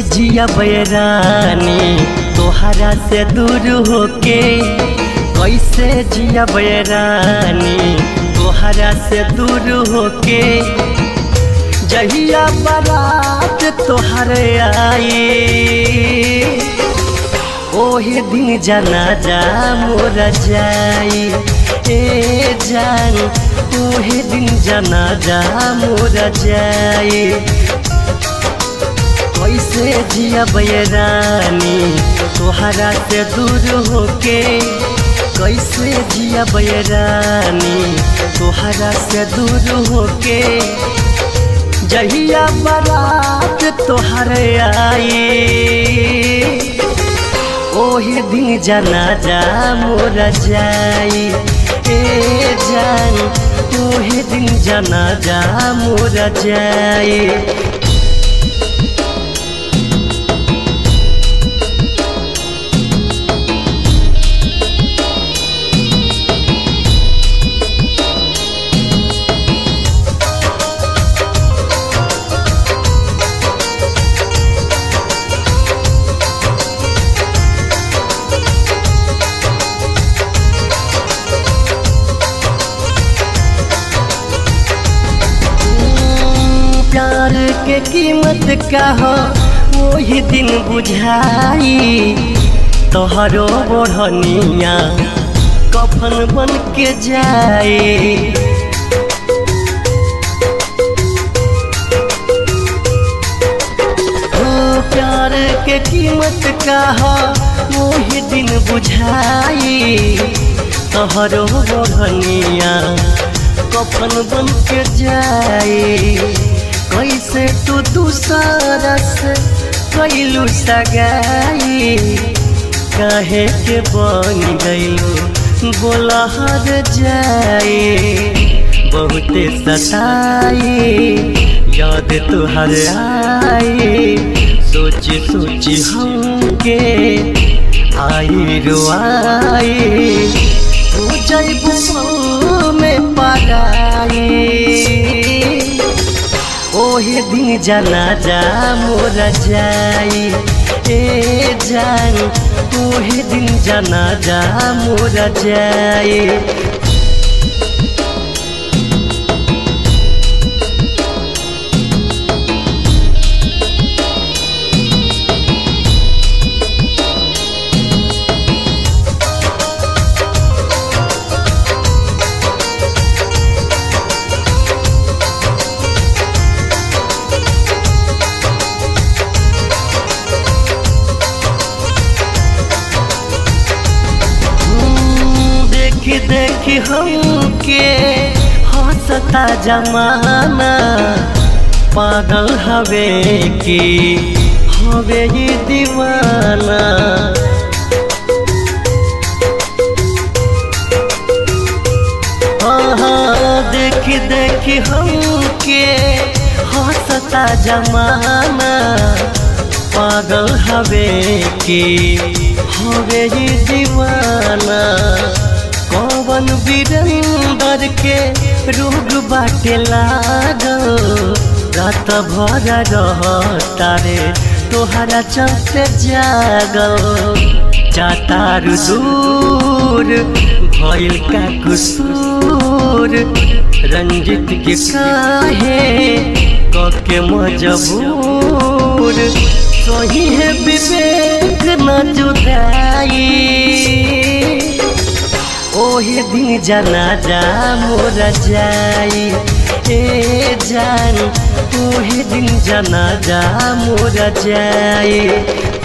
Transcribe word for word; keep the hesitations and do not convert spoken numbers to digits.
जिया बैरानी तोहरा से दूर होके, कैसे जिया बैरानी तोहरा से दूर होके। जहिया बारात तोहरे आई ओहे दिन जनाजा मोरा जाई। ए जान ओहे दिन जनाजा मोरा जाई। कैसे जिया बैरानी तोहरा से दूर होके, कैसे जिया बैरानी तोहरा से दूर होके। जहिया बारात तोहरे आई ओहे दिन जनाजा मोरा जाई। ए जान ओहे दिन जनाजा मोरा जाई। प्यार के कीमत का हो वही दिन बुझाई। तोहरो बढ़निया कफन बन के जाए। प्यार के कीमत का हो वही दिन बुझाई। तोहरो बढ़निया कफन बन के जाए। कैसे तू दूसरा से कैलू सगाई, काहे के बन गईलू बोला हर जाए। बहुते सताई याद तुहर आई, सोची सोची हमके आई रुआई। हो जाइबू में पराई ओहे दिन जनाजा मोरा जाई। ए जान ओहे दिन जनाजा मोरा जाई। देखी हमके हंसता जमाना, पागल हवे की हवे ये दीवाना। हाँ हाँ देखी देखी हमके हंसता जमाना, पागल हवे की हवे ये दीवाना। कौवन वीरेंद्र के रोग बाटे लागल, रात भर रहता रे तोहरा चलते जागल। चातारू दूर भइल का कसूर, रंजित के काहे कके मजबूर। सही है विवेक न जुदाई ओहे दिन जनाजा मोरा जाई। ए जान ओहे दिन जनाजा मोरा जाई।